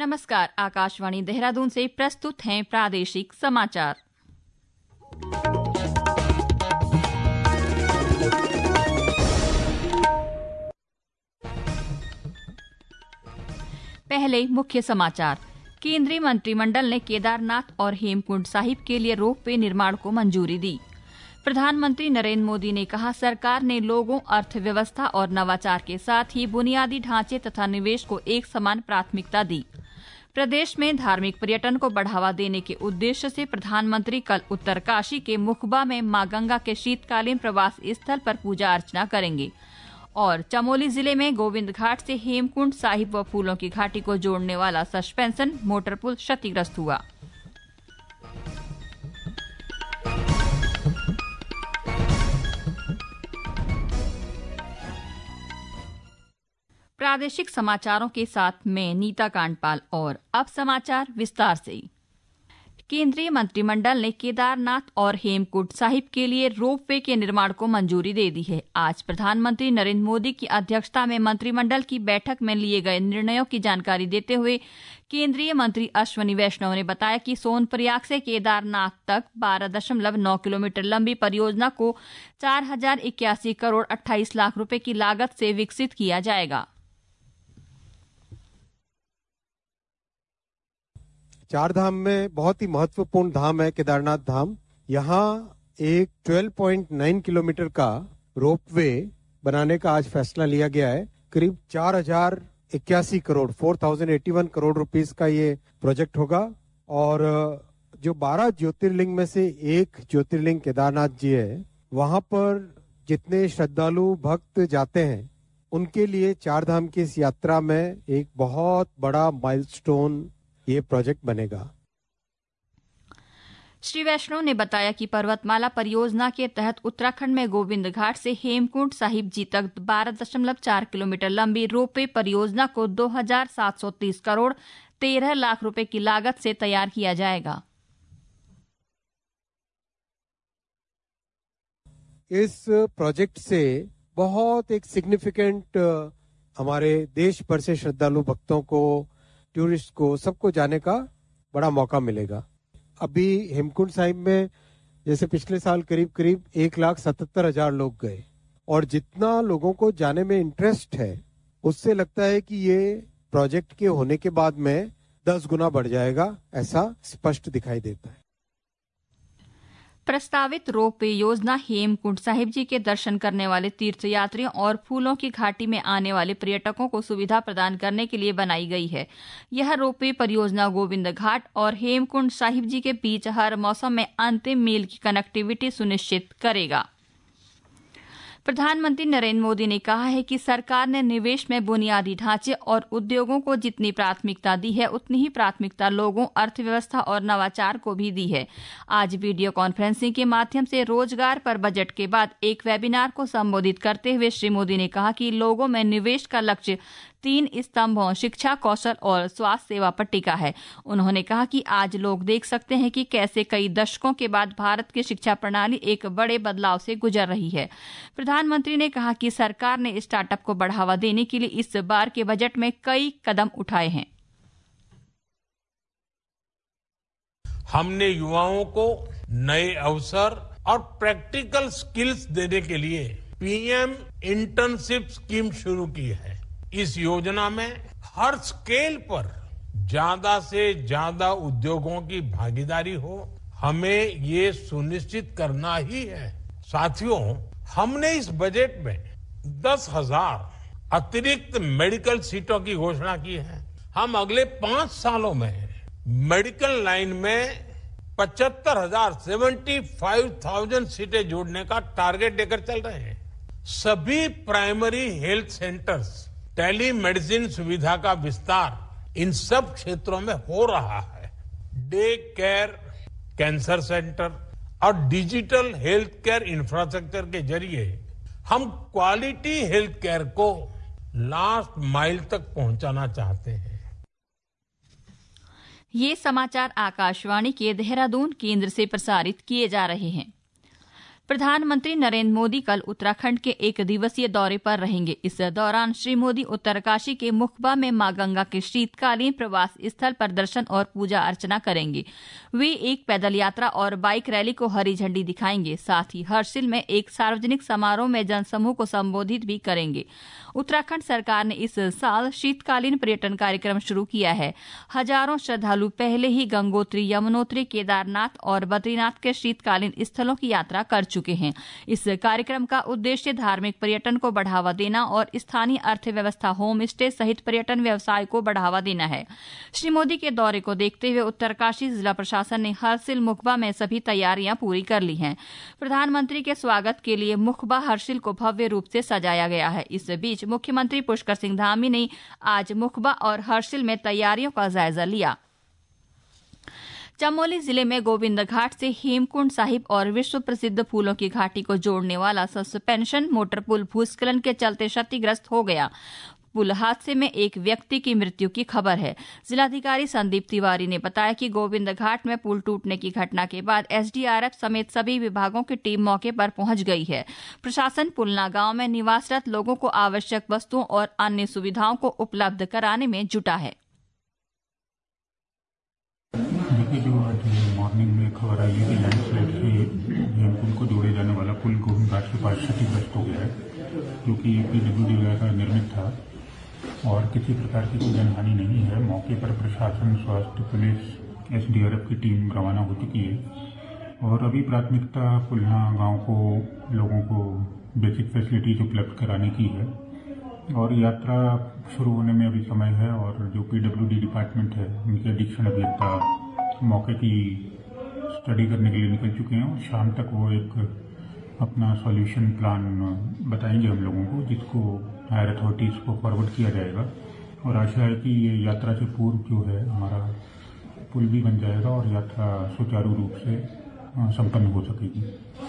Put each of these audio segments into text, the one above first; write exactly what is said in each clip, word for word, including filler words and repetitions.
नमस्कार, आकाशवाणी देहरादून से प्रस्तुत हैं प्रादेशिक समाचार। पहले मुख्य समाचार। केंद्रीय मंत्रिमंडल ने केदारनाथ और हेमकुंड साहिब के लिए रोपवे निर्माण को मंजूरी दी। प्रधानमंत्री नरेंद्र मोदी ने कहा, सरकार ने लोगों, अर्थव्यवस्था और नवाचार के साथ ही बुनियादी ढांचे तथा निवेश को एक समान प्राथमिकता दी। प्रदेश में धार्मिक पर्यटन को बढ़ावा देने के उद्देश्य से प्रधानमंत्री कल उत्तरकाशी के मुखबा में मां गंगा के शीतकालीन प्रवास स्थल पर पूजा अर्चना करेंगे। और चमोली जिले में गोविंद घाट से हेमकुंड साहिब व फूलों की घाटी को जोड़ने वाला सस्पेंशन मोटर पुल क्षतिग्रस्त हुआ। प्रादेशिक समाचारों के साथ मैं नीता कांडपाल और अब समाचार विस्तार से। केंद्रीय मंत्रिमंडल ने केदारनाथ और हेमकुंड साहिब के लिए रोपवे के निर्माण को मंजूरी दे दी है। आज प्रधानमंत्री नरेंद्र मोदी की अध्यक्षता में मंत्रिमंडल की बैठक में लिए गए निर्णयों की जानकारी देते हुए केंद्रीय मंत्री अश्विनी वैष्णव ने बताया कि सोनप्रयाग से केदारनाथ तक बारह दशमलव नौ किलोमीटर लंबी परियोजना को चार हजार इक्यासी करोड़ अट्ठाईस लाख रुपए की लागत से विकसित किया जाएगा। चार धाम में बहुत ही महत्वपूर्ण धाम है केदारनाथ धाम। यहाँ एक बारह पॉइंट नौ किलोमीटर का रोपवे बनाने का आज फैसला लिया गया है। करीब चार हजार इक्यासी crore four thousand eighty one crore rupees का ये प्रोजेक्ट होगा। और जो बारह ज्योतिर्लिंग में से एक ज्योतिर्लिंग केदारनाथ जी है, वहाँ पर जितने श्रद्धालु भक्त जाते हैं उनके लिए चार धाम की इस यात्रा में एक बहुत बड़ा माइलस्टोन ये प्रोजेक्ट बनेगा। श्री वैष्णव ने बताया कि पर्वतमाला परियोजना के तहत उत्तराखंड में गोविंद घाट से हेमकुंड साहिब जी तक बारह दशमलव चार किलोमीटर लंबी रोपवे परियोजना को दो हजार सात सौ तीस करोड़ तेरह लाख रुपए की लागत से तैयार किया जाएगा। इस प्रोजेक्ट से बहुत एक सिग्निफिकेंट हमारे देश भर से श्रद्धालु भक्तों को, टूरिस्ट को, सबको जाने का बड़ा मौका मिलेगा। अभी हेमकुंड साहिब में जैसे पिछले साल करीब करीब एक लाख सतहत्तर हजार लोग गए, और जितना लोगों को जाने में इंटरेस्ट है उससे लगता है कि ये प्रोजेक्ट के होने के बाद में दस गुना बढ़ जाएगा, ऐसा स्पष्ट दिखाई देता है। प्रस्तावित रोपवे योजना हेमकुंड साहिब जी के दर्शन करने वाले तीर्थयात्रियों और फूलों की घाटी में आने वाले पर्यटकों को सुविधा प्रदान करने के लिए बनाई गई है। यह रोपवे परियोजना गोविंद घाट और हेमकुंड साहिब जी के बीच हर मौसम में अंतिम मील की कनेक्टिविटी सुनिश्चित करेगा। प्रधानमंत्री नरेंद्र मोदी ने कहा है कि सरकार ने निवेश में बुनियादी ढांचे और उद्योगों को जितनी प्राथमिकता दी है उतनी ही प्राथमिकता लोगों, अर्थव्यवस्था और नवाचार को भी दी है। आज वीडियो कॉन्फ्रेंसिंग के माध्यम से रोजगार पर बजट के बाद एक वेबिनार को संबोधित करते हुए श्री मोदी ने कहा कि लोगों में निवेश का लक्ष्य तीन स्तंभों शिक्षा, कौशल और स्वास्थ्य सेवा पर टिका है। उन्होंने कहा कि आज लोग देख सकते हैं कि कैसे कई दशकों के बाद भारत की शिक्षा प्रणाली एक बड़े बदलाव से गुजर रही है। प्रधानमंत्री ने कहा कि सरकार ने स्टार्टअप को बढ़ावा देने के लिए इस बार के बजट में कई कदम उठाए हैं। हमने युवाओं को नए अवसर और प्रैक्टिकल स्किल्स देने के लिए पीएम इंटर्नशिप स्कीम शुरू की है। इस योजना में हर स्केल पर ज्यादा से ज्यादा उद्योगों की भागीदारी हो, हमें ये सुनिश्चित करना ही है। साथियों, हमने इस बजट में दस हजार अतिरिक्त मेडिकल सीटों की घोषणा की है। हम अगले पांच सालों में मेडिकल लाइन में पचहत्तर हजार सेवेंटी फाइव थाउजेंड सीटें जोड़ने का टारगेट लेकर चल रहे हैं। सभी primary health centres, telemedicine सुविधा का विस्तार इन सब क्षेत्रों में हो रहा है। डे केयर, कैंसर सेंटर और डिजिटल हेल्थ केयर इंफ्रास्ट्रक्चर के जरिए हम क्वालिटी हेल्थ केयर को लास्ट माइल तक पहुंचाना चाहते हैं। ये समाचार आकाशवाणी के देहरादून केंद्र से प्रसारित किए जा रहे हैं। प्रधानमंत्री नरेंद्र मोदी कल उत्तराखंड के एक दिवसीय दौरे पर रहेंगे। इस दौरान श्री मोदी उत्तरकाशी के मुखबा में मां गंगा के शीतकालीन प्रवास स्थल पर दर्शन और पूजा अर्चना करेंगे। वे एक पैदल यात्रा और बाइक रैली को हरी झंडी दिखाएंगे। साथ ही हर्षिल में एक सार्वजनिक समारोह में जनसमूह को संबोधित भी करेंगे। उत्तराखंड सरकार ने इस साल शीतकालीन पर्यटन कार्यक्रम शुरू किया है। हजारों श्रद्धालु पहले ही गंगोत्री, यमुनोत्री, केदारनाथ और बद्रीनाथ के शीतकालीन स्थलों की यात्रा कर चुके हैं। इस कार्यक्रम का उद्देश्य धार्मिक पर्यटन को बढ़ावा देना और स्थानीय अर्थव्यवस्था, होम स्टे सहित पर्यटन व्यवसाय को बढ़ावा देना है। श्री मोदी के दौरे को देखते हुए उत्तरकाशी जिला प्रशासन ने हर्षिल मुखबा में सभी तैयारियां पूरी कर ली हैं। प्रधानमंत्री के स्वागत के लिए मुखबा हर्षिल को भव्य रूप से सजाया गया है। इस बीच मुख्यमंत्री पुष्कर सिंह धामी ने आज मुखबा और हर्षिल में तैयारियों का जायजा लिया। चमोली जिले में गोविंद घाट से हेमकुंड साहिब और विश्व प्रसिद्ध फूलों की घाटी को जोड़ने वाला सस्पेंशन मोटर पुल भूस्खलन के चलते क्षतिग्रस्त हो गया। पुल हादसे में एक व्यक्ति की मृत्यु की खबर है। जिलाधिकारी संदीप तिवारी ने बताया कि गोविंद घाट में पुल टूटने की घटना के बाद एसडीआरएफ समेत सभी विभागों की टीम मौके पर पहुंच गई है। प्रशासन पुलना गांव में निवासरत लोगों को आवश्यक वस्तुओं और अन्य सुविधाओं को उपलब्ध कराने में जुटा है। मॉर्निंग में खबर आई है कि लैंडस्लाइड से हेमकुंड को जोड़े जाने वाला पुल गोविंद घाट के पास क्षतिग्रस्त हो गया है, जो कि पीडब्ल्यूडी द्वारा निर्मित था और किसी प्रकार की कोई जनहानि नहीं है। मौके पर प्रशासन, स्वास्थ्य, पुलिस, एसडीआरएफ की टीम रवाना हो चुकी है और अभी प्राथमिकता पुलना गांव को लोगों को बेसिक फैसिलिटीज उपलब्ध कराने की है और यात्रा शुरू होने में अभी समय है। और जो पीडब्ल्यूडी डिपार्टमेंट है, उनके अधीक्षण अभियंता मौके की स्टडी करने के लिए निकल चुके हैं और शाम तक वो एक अपना सॉल्यूशन प्लान बताएंगे हम लोगों को, जिसको हायर अथॉरिटीज़ को फॉरवर्ड किया जाएगा। और आशा है कि ये यात्रा से पूर्व जो है हमारा पुल भी बन जाएगा और यात्रा सुचारू रूप से संपन्न हो सकेगी।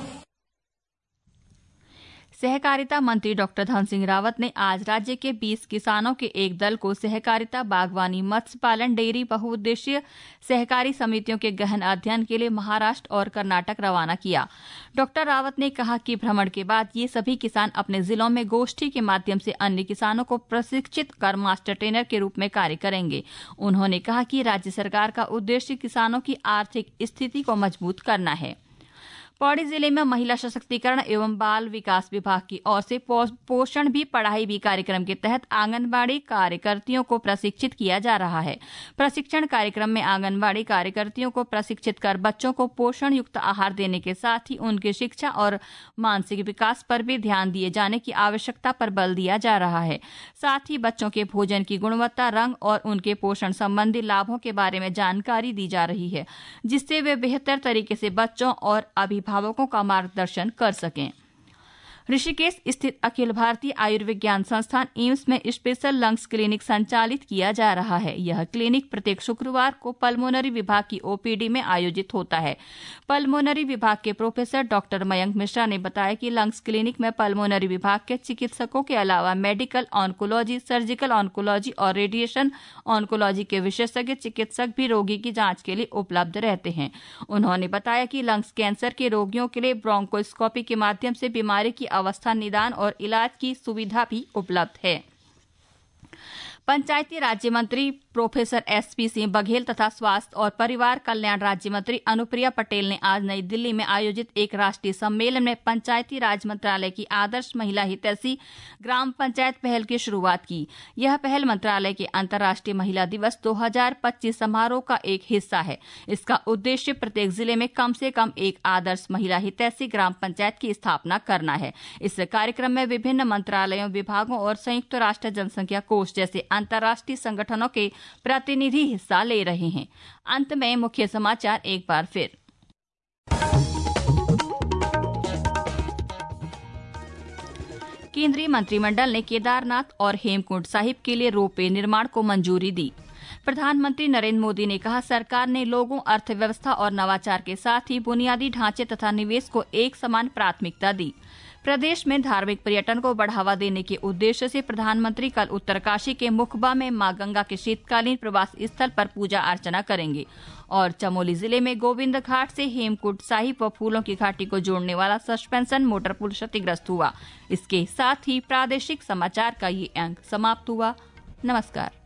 सहकारिता मंत्री डॉक्टर धन सिंह रावत ने आज राज्य के बीस किसानों के एक दल को सहकारिता, बागवानी, मत्स्य पालन, डेयरी, बहुउद्देशीय सहकारी समितियों के गहन अध्ययन के लिए महाराष्ट्र और कर्नाटक रवाना किया। डॉक्टर रावत ने कहा कि भ्रमण के बाद ये सभी किसान अपने जिलों में गोष्ठी के माध्यम से अन्य किसानों को प्रशिक्षित कर मास्टर ट्रेनर के रूप में कार्य करेंगे। उन्होंने कहा कि राज्य सरकार का उद्देश्य किसानों की आर्थिक स्थिति को मजबूत करना है। पौड़ी जिले में महिला सशक्तिकरण एवं बाल विकास विभाग की ओर से पोषण भी पढ़ाई भी कार्यक्रम के तहत आंगनबाड़ी कार्यकर्तियों को प्रशिक्षित किया जा रहा है। प्रशिक्षण कार्यक्रम में आंगनबाड़ी कार्यकर्तियों को प्रशिक्षित कर बच्चों को पोषण युक्त आहार देने के साथ ही उनकी शिक्षा और मानसिक विकास पर भी ध्यान दिए जाने की आवश्यकता पर बल दिया जा रहा है। साथ ही बच्चों के भोजन की गुणवत्ता, रंग और उनके पोषण संबंधी लाभों के बारे में जानकारी दी जा रही है, जिससे वे बेहतर तरीके से बच्चों और अभिभावकों का मार्गदर्शन कर सकें। ऋषिकेश स्थित अखिल भारतीय आयुर्विज्ञान संस्थान एम्स में स्पेशल लंग्स क्लिनिक संचालित किया जा रहा है। यह क्लिनिक प्रत्येक शुक्रवार को पल्मोनरी विभाग की ओपीडी में आयोजित होता है। पल्मोनरी विभाग के प्रोफेसर डॉक्टर मयंक मिश्रा ने बताया कि लंग्स क्लिनिक में पल्मोनरी विभाग के चिकित्सकों के अलावा मेडिकल ऑन्कोलॉजी, सर्जिकल ऑन्कोलॉजी और रेडिएशन ऑन्कोलॉजी के विशेषज्ञ चिकित्सक भी रोगी की जांच के लिए उपलब्ध रहते हैं। उन्होंने बताया कि लंग्स कैंसर के रोगियों के लिए ब्रोंकोस्कोपी के माध्यम से बीमारी की अवस्था निदान और इलाज की सुविधा भी उपलब्ध है। पंचायती राज्य मंत्री professor S P Singh Baghel तथा स्वास्थ्य और परिवार कल्याण राज्य मंत्री अनुप्रिया पटेल ने आज नई दिल्ली में आयोजित एक राष्ट्रीय सम्मेलन में पंचायती राज मंत्रालय की आदर्श महिला हितैषी ग्राम पंचायत पहल की शुरुआत की। यह पहल मंत्रालय के अंतर्राष्ट्रीय महिला दिवस दो हज़ार पच्चीस समारोह का एक हिस्सा है। इसका उद्देश्य प्रत्येक जिले में कम से कम एक आदर्श महिला हितैषी ग्राम पंचायत की स्थापना करना है। इस कार्यक्रम में विभिन्न मंत्रालयों, विभागों और संयुक्त राष्ट्र जनसंख्या कोष जैसे अंतर्राष्ट्रीय संगठनों के प्रतिनिधि हिस्सा ले रहे हैं। अंत में मुख्य समाचार एक बार फिर। केंद्रीय मंत्रिमंडल ने केदारनाथ और हेमकुंड साहिब के लिए रोपवे निर्माण को मंजूरी दी। प्रधानमंत्री नरेंद्र मोदी ने कहा, सरकार ने लोगों, अर्थव्यवस्था और नवाचार के साथ ही बुनियादी ढांचे तथा निवेश को एक समान प्राथमिकता दी। प्रदेश में धार्मिक पर्यटन को बढ़ावा देने के उद्देश्य से प्रधानमंत्री कल उत्तरकाशी के मुखबा में मां गंगा के शीतकालीन प्रवास स्थल पर पूजा अर्चना करेंगे और चमोली जिले में गोविंद घाट से हेमकुंड साहिब व फूलों की घाटी को जोड़ने वाला सस्पेंशन मोटर पुल क्षतिग्रस्त हुआ। इसके साथ ही प्रादेशिक समाचार का ये अंक समाप्त हुआ। नमस्कार।